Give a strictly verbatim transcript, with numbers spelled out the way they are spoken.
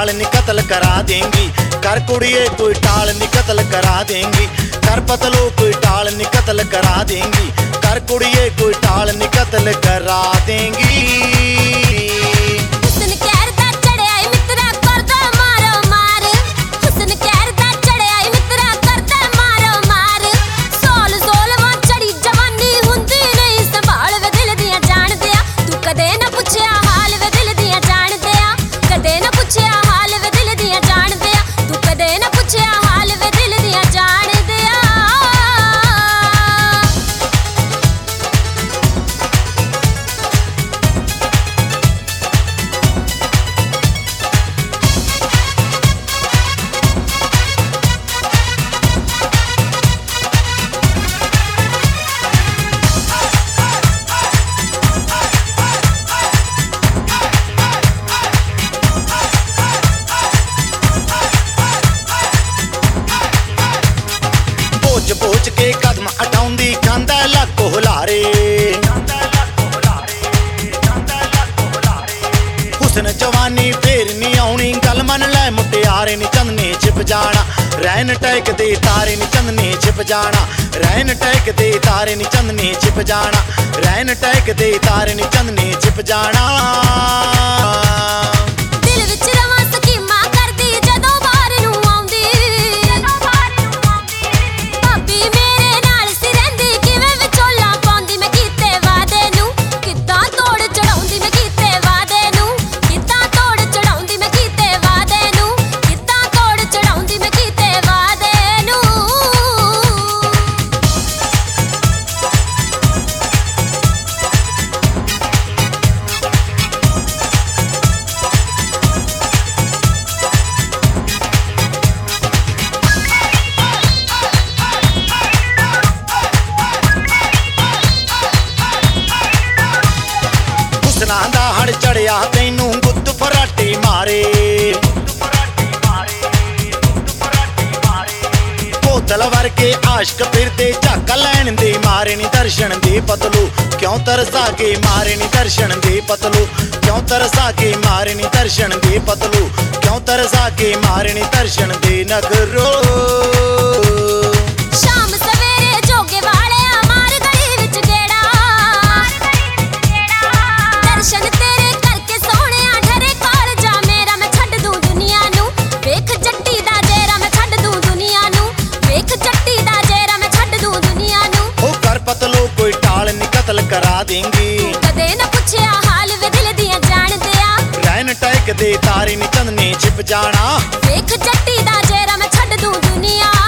टाल नी कत्ल करा देंगी। कर कुड़िए कोई टाल नी कत्ल करा देंगी। कर पतलो कोई टाल नी कत्ल करा देंगी। कर कुड़िए कोई टाल नी कत्ल करा देंगी। बोझ के कदम अटाउंदी खांदा लाखो हुलारे। हुस्न जवानी फेर नी आउणी गल मन लै मुटियारे नी चंदने छिप जाना। रैन टैक दे तारे नी चंदने छिप जाना। रैन टैक दे तारे नी चंदने छिप जाना। रैन टैक दे तारे नी चंदने छिप जाना। दा हड़ चढ़िया तैनू गुत्त फराटे मारे। बोतल वर्गे आशक फिरदे झाका लैन दे मारे नी दर्शन दे पतलू। क्यों तरसा के मारे नी दर्शन दे पतलू। क्यों तरसा के मारे नी दर्शन दे पतलू। क्यों तरसा के मारे नी दर्शन दे नगरो। कत्ल करा देंगी। कदे न पुछया हाल वे दिल दियां जान दिया। रैन टैक दे तारे नी चंदने छिप जाना। वेख जट्टी दा जेरा मैं छड्ड दूं दुनिया।